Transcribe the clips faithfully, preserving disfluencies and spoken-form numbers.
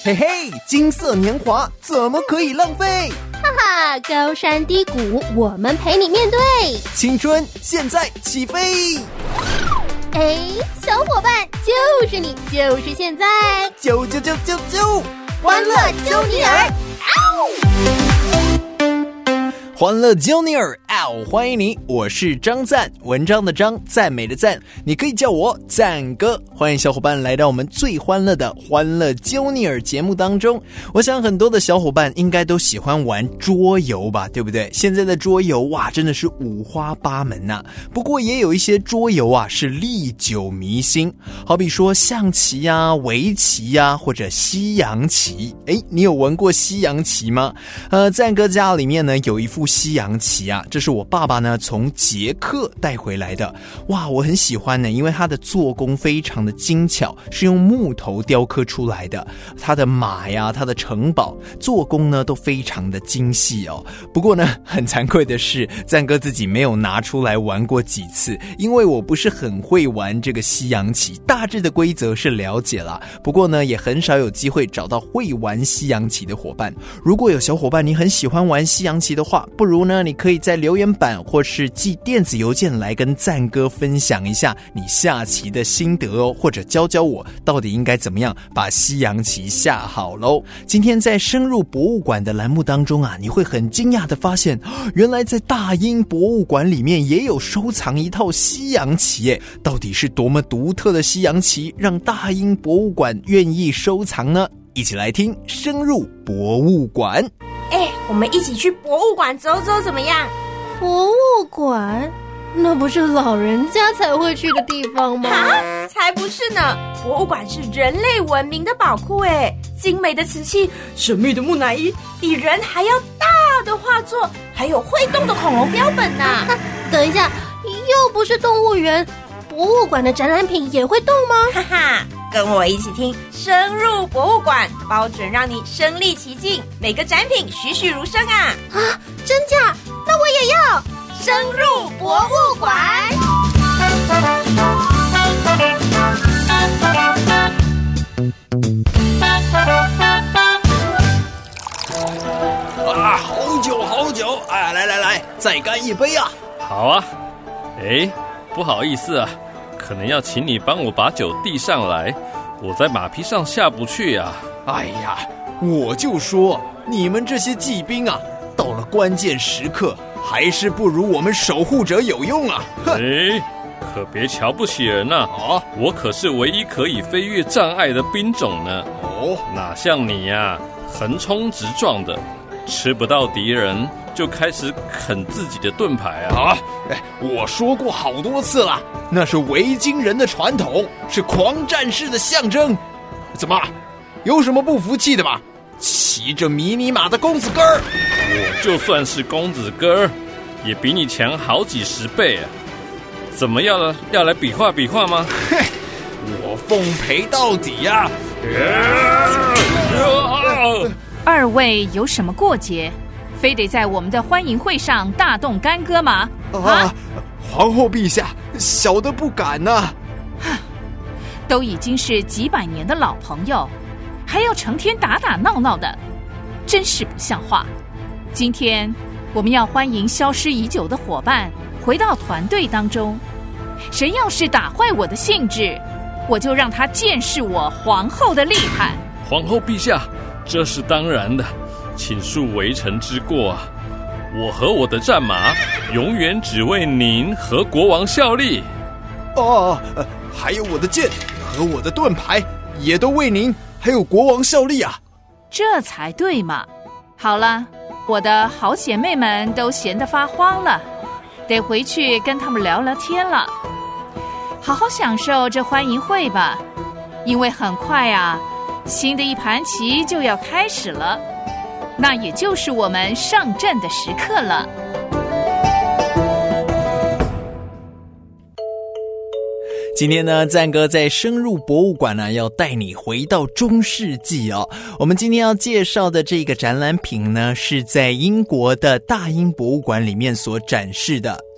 嘿嘿，金色年华怎么可以浪费？ 哈哈，高山低谷，我们陪你面对。 青春现在起飞！ 哎，小伙伴，就是你，就是现在， 啾啾啾啾啾， 欢乐啾尼尔！ 欢乐 Junior， 欢迎你，我是张赞，文章的张，赞美的赞，你可以叫我赞哥。欢迎小伙伴来到我们最欢乐的欢乐 Junior 节目当中。我想很多的小伙伴应该都喜欢玩桌游吧，对不对？现在的桌游哇，真的是五花八门啊。不过也有一些桌游啊是历久弥新，好比说象棋啊、围棋啊，或者西洋棋。诶，你有玩过西洋棋吗？呃，赞哥家里面呢有一副西洋棋啊，这是我爸爸呢从捷克带回来的。哇，我很喜欢呢，因为它的做工非常的精巧，是用木头雕刻出来的。它的马呀，它的城堡做工呢都非常的精细哦。不过呢，很惭愧的是，赞哥自己没有拿出来玩过几次，因为我不是很会玩这个西洋棋，大致的规则是了解啦，不过呢，也很少有机会找到会玩西洋棋的伙伴。如果有小伙伴你很喜欢玩西洋棋的话，不如呢，你可以在留言板或是寄电子邮件来跟赞哥分享一下你下棋的心得哦，或者教教我到底应该怎么样把西洋棋下好咯。今天在深入博物馆的栏目当中啊，你会很惊讶的发现，原来在大英博物馆里面也有收藏一套西洋棋耶，到底是多么独特的西洋棋让大英博物馆愿意收藏呢？一起来听深入博物馆。 哎，我们一起去博物馆走走怎么样？ 博物馆？那不是老人家才会去的地方吗？ 啊，才不是呢！博物馆是人类文明的宝库哎，精美的瓷器、神秘的木乃伊、比人还要大的画作，还有会动的恐龙标本呢、啊。 等一下，又不是动物园，博物馆的展览品也会动吗？ 哈哈，跟我一起听深入博物馆，包准让你身临其境，每个展品栩栩如生啊！ 啊，真假？那我也要深入博物馆。 啊，好久好久！哎，来来来，再干一杯啊！ 好啊。哎，不好意思啊，可能要请你帮我把酒递上来，我在马匹上下不去啊。 哎呀，我就说你们这些骑兵啊，到了关键时刻还是不如我们守护者有用啊！ 哎，可别瞧不起人啊！ 哦， 我可是唯一可以飞越障碍的兵种呢。 哦， 哪像你呀、啊，横冲直撞的，吃不到敌人就开始啃自己的盾牌啊！ 啊，哎，我说过好多次了，那是维京人的传统，是狂战士的象征。怎么，有什么不服气的吗？骑着迷你马的公子哥儿， 我就算是公子哥儿，也比你强好几十倍啊！怎么要了？要来比划比划吗？ 嘿，我奉陪到底呀、 啊！二位有什么过节？非得在我们的欢迎会上大动干戈吗？ 啊，啊皇后陛下，小的不敢呐、啊。 都已经是几百年的老朋友，还要成天打打闹闹的，真是不像话。今天我们要欢迎消失已久的伙伴回到团队当中，谁要是打坏我的兴致，我就让他见识我皇后的厉害。 皇后陛下，这是当然的，请恕微臣之过啊！我和我的战马永远只为您和国王效力。 哦，呃、还有我的剑和我的盾牌也都为您还有国王效力啊！ 这才对嘛！好了，我的好姐妹们都闲得发慌了，得回去跟他们聊聊天了。好好享受这欢迎会吧，因为很快啊，新的一盘棋就要开始了，那也就是我们上阵的时刻了。 今天呢，赞哥在深入博物馆呢，要带你回到中世纪哦。我们今天要介绍的这个展览品呢，是在英国的大英博物馆里面所展示的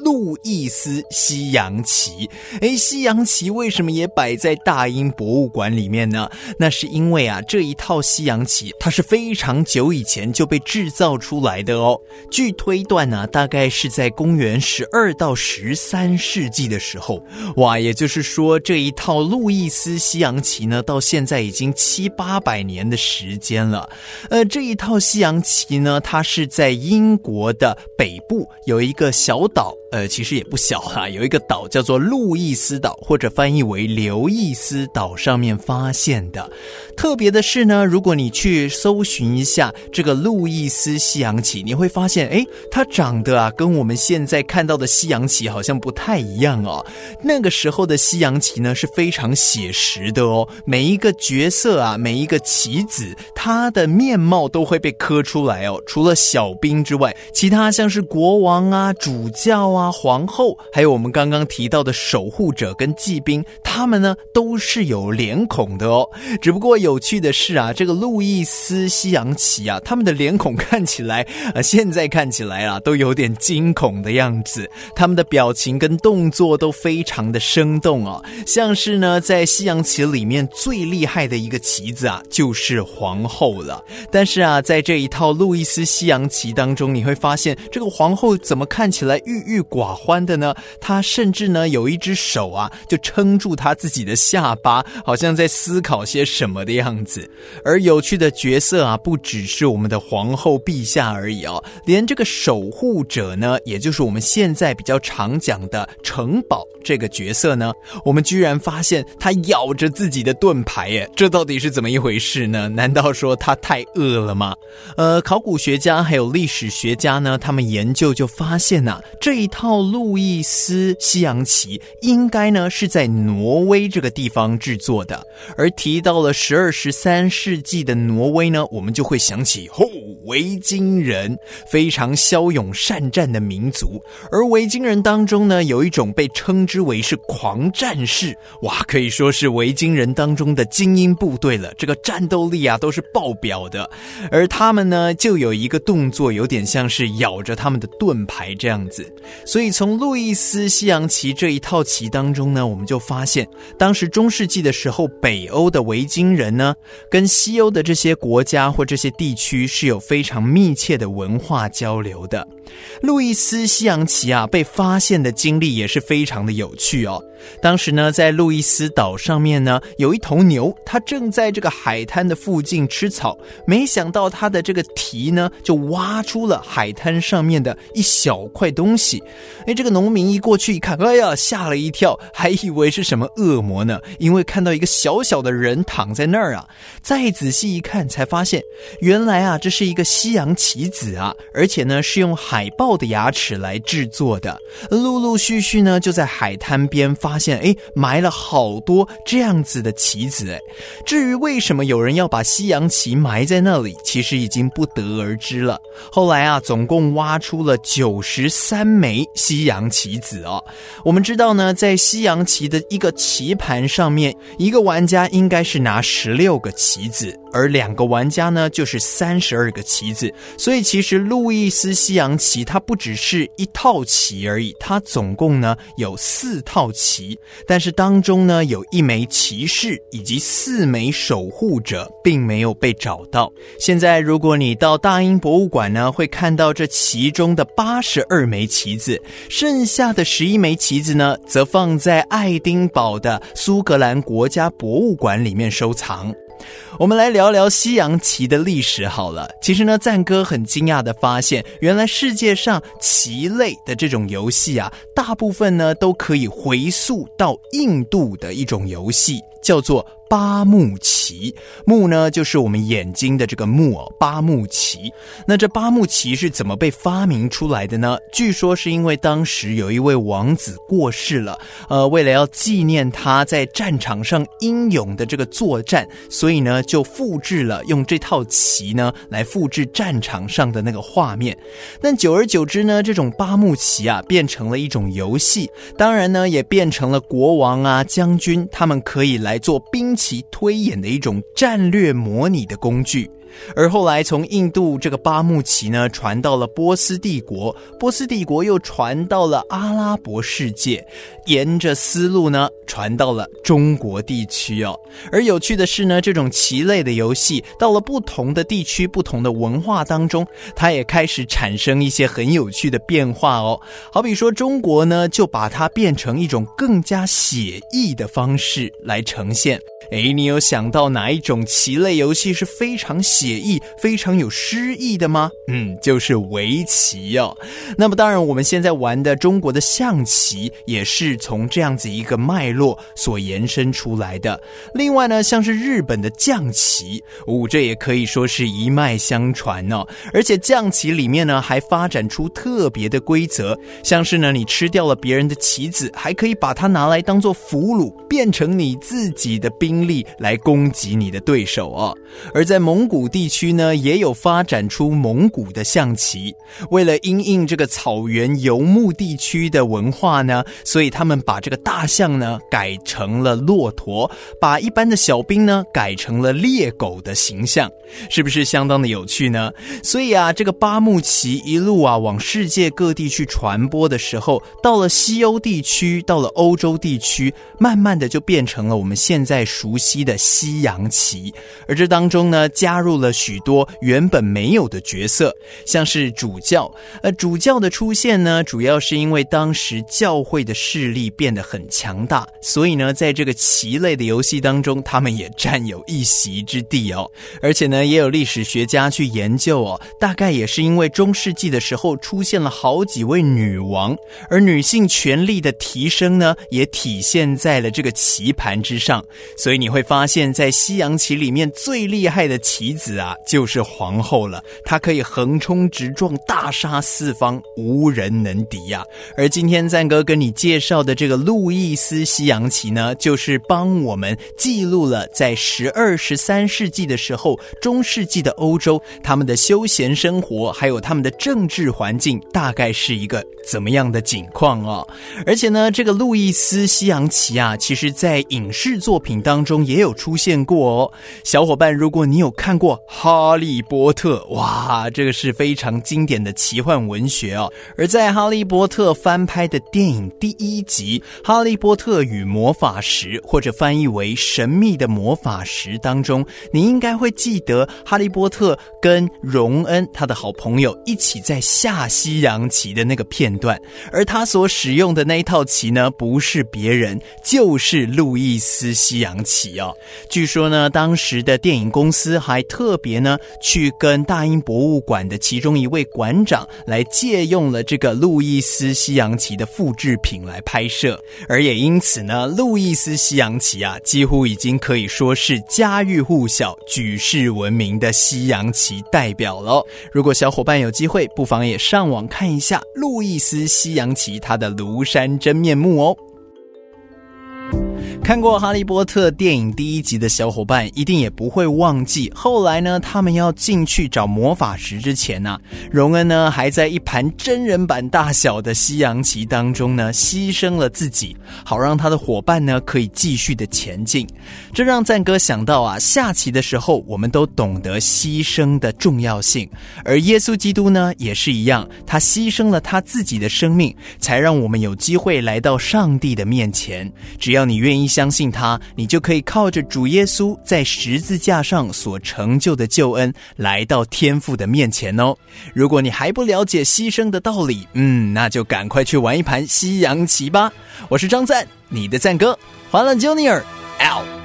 路易斯西洋棋。诶，西洋棋为什么也摆在大英博物馆里面呢？那是因为啊，这一套西洋棋它是非常久以前就被制造出来的哦。据推断呢、啊，大概是在公元十二到十三世纪的时候，哇，也就是说这一套路易斯西洋棋呢，到现在已经七八百年的时间了。呃，这一套西洋棋呢，它是在英国的北部有一个小岛，呃，其实也不小啦，有一个岛叫做路易斯岛，或者翻译为刘易斯岛上面发现的。特别的是呢，如果你去搜寻一下这个路易斯西洋棋，你会发现，诶，它长得啊，跟我们现在看到的西洋棋好像不太一样哦。那个时候的西洋棋呢，是非常写实的哦，每一个角色啊，每一个棋子，它的面貌都会被刻出来哦。除了小兵之外，其他像是国王啊、主教啊、皇后，还有我们刚刚提到的守护者跟骑兵，他们呢都是有脸孔的哦。只不过有趣的是啊，这个路易斯西洋棋啊，他们的脸孔看起来，呃，现在看起来啊，都有点惊恐的样子。他们的表情跟动作都非常的生动哦，像是呢，在西洋棋里面最厉害的一个棋子啊，就是皇后了。但是啊，在这一套路易斯西洋棋当中，你会发现这个皇后怎么看起来郁郁寡欢的呢？她甚至呢有一只手啊，就撑住她自己的下巴，好像在思考些什么的样子。而有趣的角色啊，不只是我们的皇后陛下而已哦，连这个守护者呢，也就是我们现在比较常讲的城堡这个角色呢，我们居然发现他咬着自己的盾牌耶，这到底是怎么一回事呢？难道说他太饿了吗？呃，考古学家还有历史学家呢，他们研究就发现啊，这一套路易斯西洋棋应该呢是在挪威这个地方制作的。而提到了十二、十三世纪的挪威呢，我们就会想起吼、哦，维京人，非常骁勇善战的民族。而维京人当中呢，有一种被称之为是狂战士，哇，可以说是维京人当中的精英部队了，这个战斗力啊都是爆表的。而他们呢，就有一个动作有点像是咬着他们的盾牌这样子。所以从路易斯西洋棋这一套棋当中呢，我们就发现当时中世纪的时候，北欧的维京人呢，跟西欧的这些国家或这些地区是有非常密切的文化交流的。路易斯西洋棋啊，被发现的经历也是非常的有趣哦。当时呢，在路易斯岛上面呢，有一头牛，它正在这个海滩的附近吃草，没想到它的这个蹄呢，就挖出了海滩上面的一小块东西。哎，这个农民一过去一看，哎呀，吓了一跳，还以为是什么恶魔呢，因为看到一个小小的人躺在那儿啊。再仔细一看，才发现原来啊，这是一个西洋棋子啊，而且呢，是用海豹的牙齿来制作的。陆陆续续呢，就在海滩边发现，诶，埋了好多这样子的棋子。诶，至于为什么有人要把西洋棋埋在那里，其实已经不得而知了。后来啊，总共挖出了九十三枚西洋棋子哦。我们知道呢，在西洋棋的一个棋盘上面，一个玩家应该是拿十六个棋子，而两个玩家呢就是三十二个棋子。所以其实路易斯西洋棋它不只是一套棋而已，它总共呢有四套棋，但是当中呢有一枚骑士以及四枚守护者并没有被找到。现在如果你到大英博物馆呢，会看到这其中的八十二枚棋子，剩下的十一枚棋子呢则放在爱丁堡的苏格兰国家博物馆里面收藏。我们来聊聊西洋棋的历史好了。其实呢，赞哥很惊讶的发现，原来世界上棋类的这种游戏啊，大部分呢都可以回溯到印度的一种游戏，叫做八目棋。目呢就是我们眼睛的这个目哦，八目棋。那这八目棋是怎么被发明出来的呢？据说是因为当时有一位王子过世了，呃，为了要纪念他在战场上英勇的这个作战，所以呢就复制了，用这套棋呢来复制战场上的那个画面。但久而久之呢，这种八目棋啊变成了一种游戏，当然呢也变成了国王啊、将军他们可以来做兵棋推演的一种战略模拟的工具。 而后来从印度这个巴木棋呢传到了波斯帝国，波斯帝国又传到了阿拉伯世界，沿着丝路呢传到了中国地区哦。而有趣的是呢，这种棋类的游戏到了不同的地区、不同的文化当中，它也开始产生一些很有趣的变化哦。好比说中国呢就把它变成一种更加写意的方式来呈现。诶，你有想到哪一种棋类游戏是非常写意、非常有诗意的吗？嗯，就是围棋哦。那么当然我们现在玩的中国的象棋也是从这样子一个脉络所延伸出来的。另外呢，像是日本的将棋，哦，这也可以说是一脉相传哦。而且将棋里面呢还发展出特别的规则，像是呢你吃掉了别人的棋子，还可以把它拿来当作俘虏，变成你自己的兵力来攻击你的对手哦。而在蒙古地区呢，也有发展出蒙古的象棋。为了因应这个草原游牧地区的文化呢，所以他们把这个大象呢改成了骆驼，把一般的小兵呢改成了猎狗的形象，是不是相当的有趣呢？所以啊，这个巴木棋一路啊往世界各地去传播的时候，到了西欧地区，到了欧洲地区，慢慢的就变成了我们现在熟悉的西洋棋。而这当中呢，加入了许多原本没有的角色，像是主教。呃，主教的出现呢，主要是因为当时教会的势力变得很强大，所以呢，在这个棋类的游戏当中，他们也占有一席之地哦。而且呢，也有历史学家去研究哦，大概也是因为中世纪的时候出现了好几位女王，而女性权力的提升呢，也体现在了这个棋盘之上。所以你会发现在西洋棋里面最厉害的棋子啊，就是皇后了，她可以横冲直撞，大杀四方，无人能敌啊。而今天赞哥跟你介绍的这个路易斯西洋棋呢，就是帮我们记录了在十二、十三世纪的时候，中世纪的欧洲，他们的休闲生活还有他们的政治环境大概是一个怎么样的景况哦。而且呢，这个路易斯西洋棋啊，其实在影视作品当中也有出现过哦。小伙伴，如果你有看过哈利波特，哇，这个是非常经典的奇幻文学哦。而在哈利波特翻拍的电影第一集哈利波特与魔法石，或者翻译为神秘的魔法石当中，你应该会记得哈利波特跟荣恩他的好朋友一起在下西洋棋的那个片段，而他所使用的那一套棋呢，不是别人，就是路易斯西洋棋哦。据说呢，当时的电影公司还特别呢去跟大英博物馆的其中一位馆长来借用了这个路易斯西洋棋的复制品来拍摄，而也因此呢，路易斯西洋棋啊，几乎已经可以说是家喻户晓、举世闻名的西洋棋代表了。如果小伙伴有机会，不妨也上网看一下路易斯西洋棋它的庐山真面目哦。看过《哈利波特》电影第一集的小伙伴一定也不会忘记，后来呢，他们要进去找魔法石之前啊，荣恩呢还在一盘真人版大小的西洋棋当中呢牺牲了自己，好让他的伙伴呢可以继续的前进。这让赞哥想到啊，下棋的时候我们都懂得牺牲的重要性，而耶稣基督呢也是一样，他牺牲了他自己的生命，才让我们有机会来到上帝的面前。只要你愿意相信他，你就可以靠着主耶稣在十字架上所成就的救恩，来到天父的面前哦。如果你还不了解牺牲的道理，嗯，那就赶快去玩一盘西洋棋吧。我是张赞，你的赞哥，欢乐 Junior out。